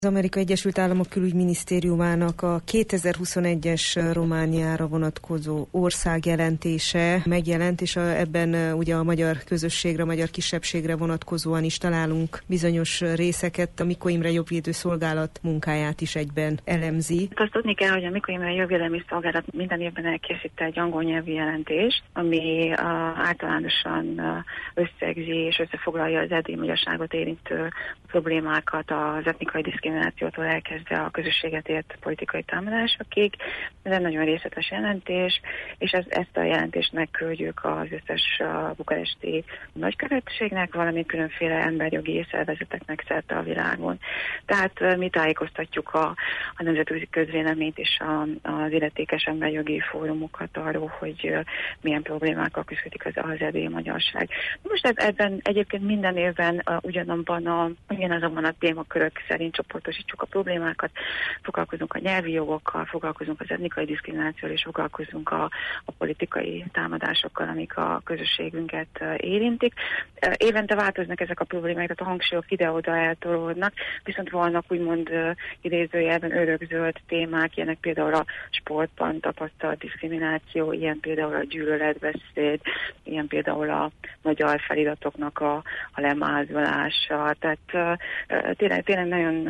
Az Amerikai Egyesült Államok Külügyminisztériumának a 2021-es Romániára vonatkozó országjelentése megjelent, és ebben ugye a magyar közösségre, a magyar kisebbségre vonatkozóan is találunk bizonyos részeket. A Mikó Imre Jogvédő Szolgálat munkáját is egyben elemzi. Azt tudni kell, hogy a Mikó Imre Jogvédelmi Szolgálat minden évben elkészít egy angol nyelvű jelentést, ami általánosan összegzi és összefoglalja az erdélyi magyarságot érintő problémákat, az etnikai diszkriminációtól elkezdve a közösséget ért politikai támadásokig. Ez egy nagyon részletes jelentés, és ezt a jelentést megküldjük az összes bukaresti nagykövetségnek, valamint különféle emberjogi szervezeteknek szerte a világon. Tehát mi tájékoztatjuk a nemzetközi közvéleményt és az illetékes emberjogi fórumokat arról, hogy milyen problémákkal küzdik az erdélyi magyarság. Most ebben egyébként minden évben ugyanazokban a témakörök szerint csoportosítjuk a problémákat, foglalkozunk a nyelvi jogokkal, foglalkozunk az etnikai diszkriminációval, és foglalkozunk a politikai támadásokkal, amik a közösségünket érintik. Évente változnak ezek a problémák, tehát a hangsúlyok ide-oda eltolódnak, viszont vannak úgymond idézőjelben örökzöld témák, ilyenek például a sportban tapasztalt diszkrimináció, ilyen például a gyűlöletbeszéd, ilyen például a magyar feliratoknak a lemázolása, tehát tényleg nagyon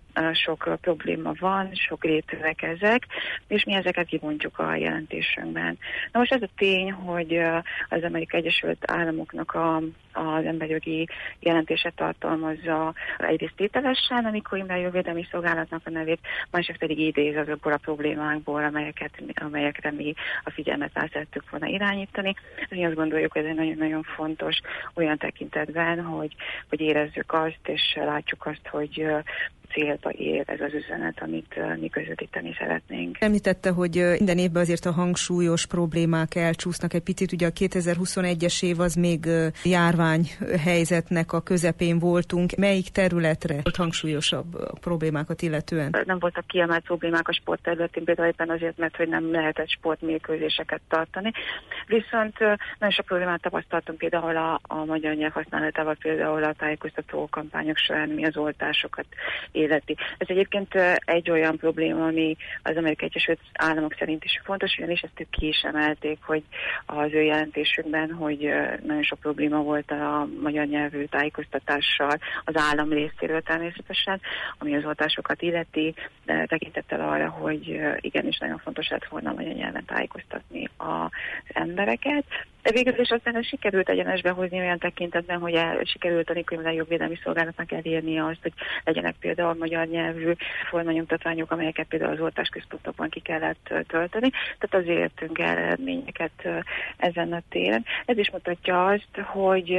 sok probléma van, sok rétegek ezek, és mi ezeket kibontjuk a jelentésünkben. Na most ez a tény, hogy az Amerikai Egyesült Államoknak az emberjogi jelentése tartalmazza egyrészt tételesen a Mikó Imre Jogvédelmi Szolgálatnak a nevét, másrészt pedig idéz azokból a problémákból, amelyekre mi a figyelmet rá szerettük volna irányítani. Mi azt gondoljuk, hogy ez egy nagyon-nagyon fontos olyan tekintetben, hogy érezzük azt, és látjuk azt, hogy célba ér ez az üzenet, amit mi közvetíteni szeretnénk. Említette, hogy minden évben azért a hangsúlyos problémák elcsúsznak egy picit. Ugye a 2021-es év az még járványhelyzetnek a közepén voltunk. Melyik területre volt hangsúlyosabb problémákat illetően? Nem voltak kiemelt problémák a sportterületén, például éppen azért, mert hogy nem lehetett sportmérkőzéseket tartani. Viszont nagyon sok problémát tapasztaltunk például a magyar nyelv használatával, például a tájékoztató kampányok során, mi az oltásokat életi. Ez egyébként egy olyan probléma, ami az Amerikai Egyesült Államok szerint is fontos, ugyanis ezt ki is emelték, hogy az ő jelentésükben, hogy nagyon sok probléma volt a magyar nyelvű tájékoztatással az állam részéről természetesen, ami az oltásokat illeti, de tekintettel arra, hogy igenis nagyon fontos lett volna a magyar nyelven tájékoztatni az embereket. De végül is aztán sikerült egyenesbe hozni olyan tekintetben, hogy sikerült a Mikó Imre Jogvédelmi Szolgálatnak elérnie azt, hogy legyenek például magyar nyelvű formanyomtatványok, amelyeket például az oltásközpontokban ki kellett tölteni. Tehát azért értünk el eredményeket ezen a téren. Ez is mutatja azt, hogy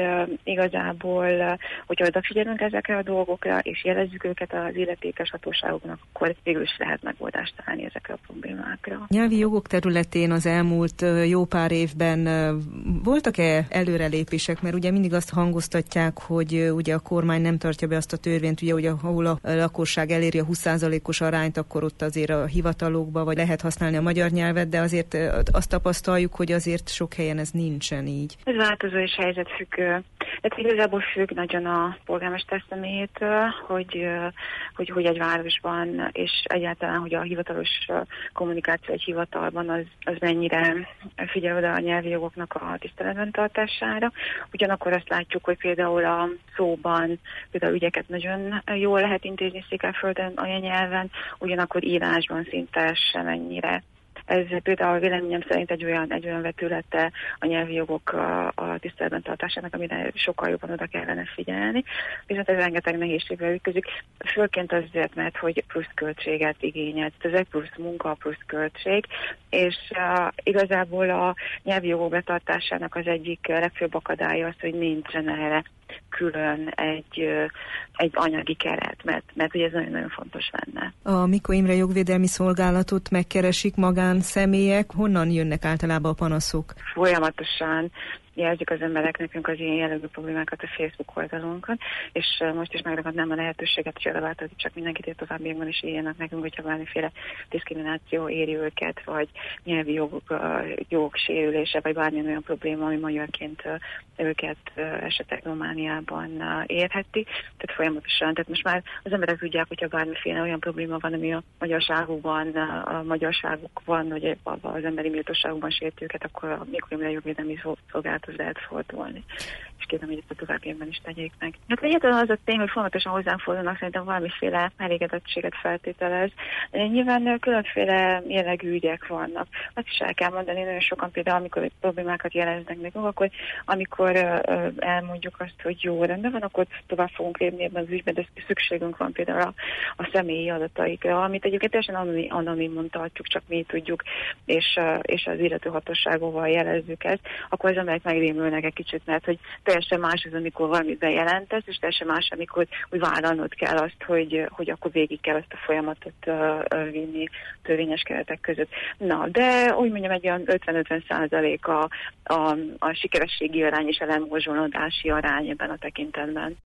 igazából, hogyha odafigyelünk ezekre a dolgokra, és jelezzük őket az illetékes hatóságoknak, akkor végül is lehet megoldást találni ezekre a problémákra. Nyelvi jogok területén az elmúlt jó pár évben voltak-e előrelépések? Mert ugye mindig azt hangoztatják, hogy ugye a kormány nem tartja be azt a törvényt, ugye ahol a lakosság eléri a 20%-os arányt, akkor ott azért a hivatalokba vagy lehet használni a magyar nyelvet, de azért azt tapasztaljuk, hogy azért sok helyen ez nincsen így. Ez változó és helyzetfüggő. Ez igazából függ nagyon a polgármester személyétől, hogy egy városban, és egyáltalán, hogy a hivatalos kommunikáció egy hivatalban az mennyire figyel oda a nyelvi jogoknak a tiszteletben tartására. Ugyanakkor azt látjuk, hogy például a szóban például ügyeket nagyon jól lehet intézni Székelyföldön anyanyelven, ugyanakkor írásban szinte semennyire. Ez például véleményem szerint egy olyan vetülete a nyelvi jogok a tiszteletben tartásának, amire sokkal jobban oda kellene figyelni. Viszont ez rengeteg nehézségbe ütközik, főként azért, mert hogy plusz költséget igényelt. Ez egy plusz munka, plusz költség, és igazából a nyelvi jogok betartásának az egyik legfőbb akadálya az, hogy nincsen erre külön egy anyagi keret, mert ugye ez nagyon-nagyon fontos lenne. A Mikó Imre Jogvédelmi Szolgálatot megkeresik magánszemélyek. Honnan jönnek általában a panaszok? Folyamatosan jelzik az emberek nekünk az ilyen jellegű problémákat a Facebook oldalunkon, és most is megragadnám a lehetőséget, hogy arra csak mindenkit továbbiakban is írjanak nekünk, hogyha bármiféle diszkrimináció éri őket, vagy nyelvi jogok sérülése, vagy bármilyen olyan probléma, ami magyarként őket esetleg Romániában érheti. Tehát folyamatosan, tehát most már az emberek tudják, hogyha bármiféle olyan probléma van, ami a magyarságuk van, vagy az emberi méltóságukban sérti őket, akkor a Mikroimre jogvédelmi szolgálathoz lehet fordulni. És kérem, hogy ezt a továbbiakban is tegyék meg. Hát egyáltalán az a tény, hogy folyamatosan hozzám fordulnak, szerintem valamiféle elégedettséget feltételez. Nyilván különféle jellegű ügyek vannak. Azt is el kell mondani, nagyon sokan például, amikor problémákat jeleznek nekünk, akkor amikor elmondjuk azt, hogy jó, rendben van, akkor tovább fogunk lépni ebben az ügyben, de szükségünk van például a személyi adataikra, amit egyébként teljesen anonimon tartjuk, csak mi tudjuk, és az illető hatóságóval jelezzük ezt, akkor az emberek megrémülnek egy kicsit, mert hogy teljesen más az, amikor valamit bejelentesz, és teljesen más, amikor úgy vállalnod kell azt, hogy akkor végig kell ezt a folyamatot vinni törvényes keretek között. Na, de úgy mondjam, egy olyan 50-50% a sikerességi arány és ellenmorzsolódási arány ebben a tekintetben.